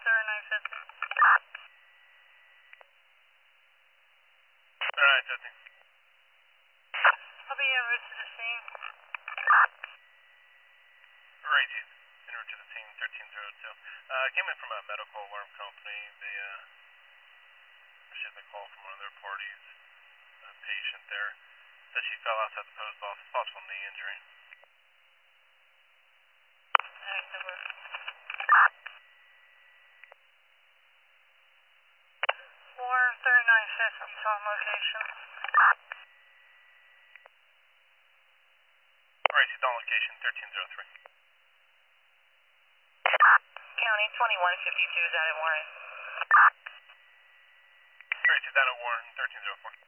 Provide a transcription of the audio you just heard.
3950. 3950. I'll be en route to the scene. Right, Chief. En route to the scene, 1302. Came in from a medical alarm company. They received a call from one of their parties, a patient there. Said she fell outside the post office, possible knee injury. Alright, number. 3950 is on location. Right, she's on location, 1303. County 2152 is out at Warren. Right, she's down at Warren, 1304.